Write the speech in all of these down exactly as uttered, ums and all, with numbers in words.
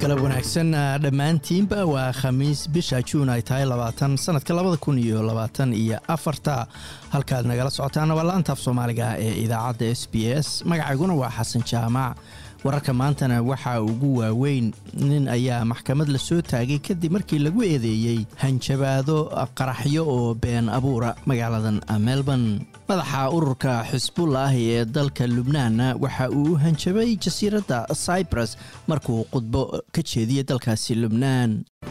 galab wanaagsan dhammaantiinba waa khamiis bisha June ay tahay labaatan sanadka labada kun iyo labaatan iyo afarta halkaad nagala socotaan waa laanta af Soomaaliga ee idaacadda S B S magacayguna waa Xasan Jaamac wararka maantana waxa ugu waaweyn nin ayaa maxkamad la soo taagay kadib markii lagu eedeeyay hanjabaado qaraxyo oo been abuura magaaladan Melbourne madaxa ururka Xisbullah ee dalka Lubnaan waxa uu hanjabay jasiiradda Cyprus markuu qudbo ka jeediyay dalkaasi Lubnaan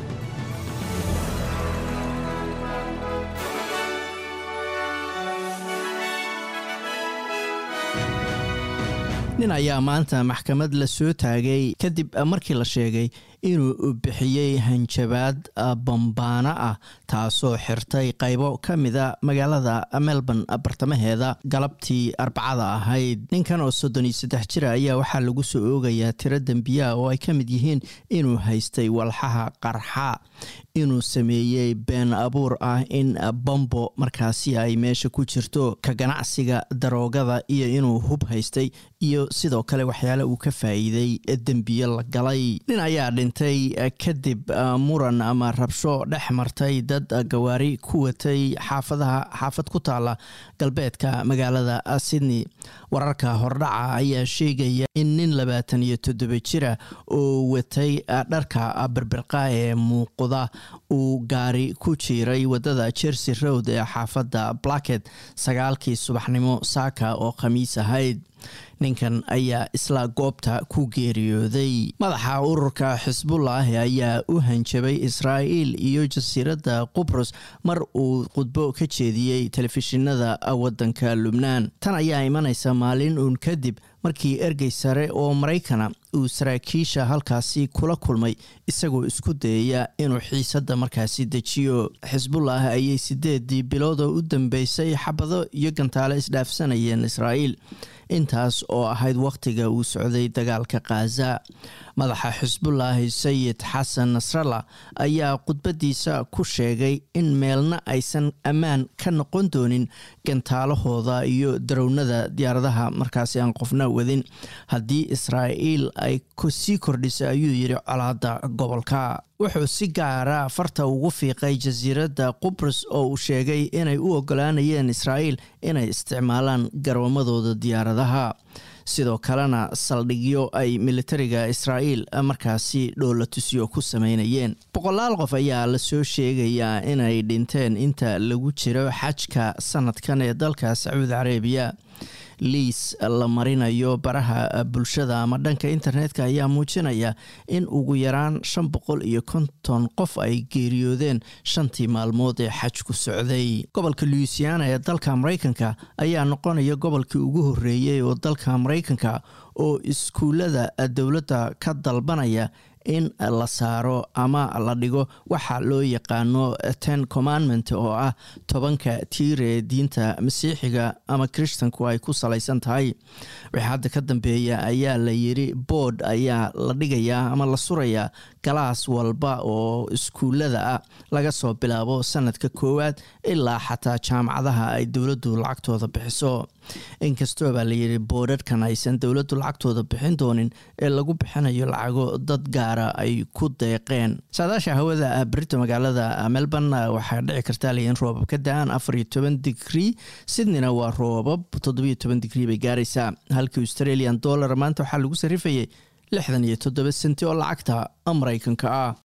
nin ayaa maanta maxkamad la soo taagay kadib markii la sheegay inuu bixiyay hanjabaad bambaana ah taasoo xirtay qaybo kamida magaalada Melbourne bartamaheeda galabtii Arbacada ahayd ninkan oo soddon iyo saddex jir ayaa waxa lagu soo oogayaa tiro dambiya oo ay kamid yihiin inuu haystay walxaha qarxa inuu sameeyay been abuur ah in bombo markaasi ay meesha ku jirto ka ganacsiga daroogada iyo inuu hub haystay iyo sidoo kale waxyaalo uu ka faa'iiday dambiye la galay nin ayaa dhintay kadib muran ama rabsho dhex martay dad gawaari ku watay xaafadaha xaafad ku taala galbeedka magaalada Sydney wararka hordhaca ayaa sheegaya in nin labaatan iyo toddoba jir oo watay dharka birbirqa ee muuqda uu gaari ku jiray wadada Jersey Road ee xaafadda Blackheath sagaalkii subaxnimo saaka oo khamiis ahayd ninkan ayaa isla goobta ku geeriyooday madaxa ururka Xisbullah ayaa u hanjabay Israa'iil iyo jasiiradda Qubrus mar uu qudbo ka jeediyay telefishinada wadanka Lubnaan tan ayaa imanaysa maalin uun kadib markii ergey sare oo Mareykana uu saraakiisha halkaasi kula kulmay isagoo isku dayaya inuu xiisadda markaasi dejiyo Xisbullah ayay sideedii bilood u dambeysay xabado iyo gantaale isdhaafsanayeen Israa'iil intaas oo ahayd waqtiga uu socday dagaalka Gaza madaxa Xisbullah Sayid Xasan Nasrallah ayaa qudbadiisa ku sheegay in meelna aysan amaan ka noqon doonin gantaalahooda iyo darownada diyaaradaha markaasi aan qofna wadin haddii Israa'iil ay ku sii kordhisay ayuu yiri colaadda gobolka wuxuu si gaara farta ugu fiiqay jasiiradda Qubrus oo uu sheegay inay u ogolaanayeen Israa'iil inay isticmaalaan garoomadooda diyaaradaha sidoo kalena saldhigyo ay militariga Israa'iil markaasi dhoolatusiyo ku sameynayeen boqolaal qof ayaa la soo sheegayaa inay dhinteen inta lagu jiro xajka sanadkan ee dalka Sacuudi Carabiya liis la marinayo baraha bulshada ama dhanka internetka ayaa muujinaya in ugu yaraan shan boqol iyo konton qof ay geeriyoodeen shantii maalmood ee xajku socday gobolka Louisiana ee dalka Mareykanka ayaa noqonaya gobolkii ugu horeeyay oo dalka Mareykanka oo iskuulada dawladda ka dalbanaya in la saaro ama la dhigo waxa loo yaqaano ten commandment oo ah tobanka tiir ee diinta Masiixiga ama Kristanku ay ku salaysan tahay wixii hadda ka dambeeya ayaa la yiri board ayaa la dhigayaa ama la surayaa galaas walba oo iskuulada ah laga soo bilaabo sanadka koowaad ilaa xataa jaamacadaha ay dawladdu lacagtooda bixiso inkastoo baa la yiri boardkan aysan dawladdu lacagtooda bixin doonin ee lagu bixinayo lacago dad gaara ay ku deeqeen saadaasha hawada Brito magaalada Melbourne waxaa dhici kartaa in roobab ka da'an afar iyo toban degree Sydneyna waa roobab toddoba iyo toban degree bay gaaraysaa halka Australian dollar maanta waxaa lagu sarifayay lixdan iyo toddoba senti oo lacagta Mareykanka ah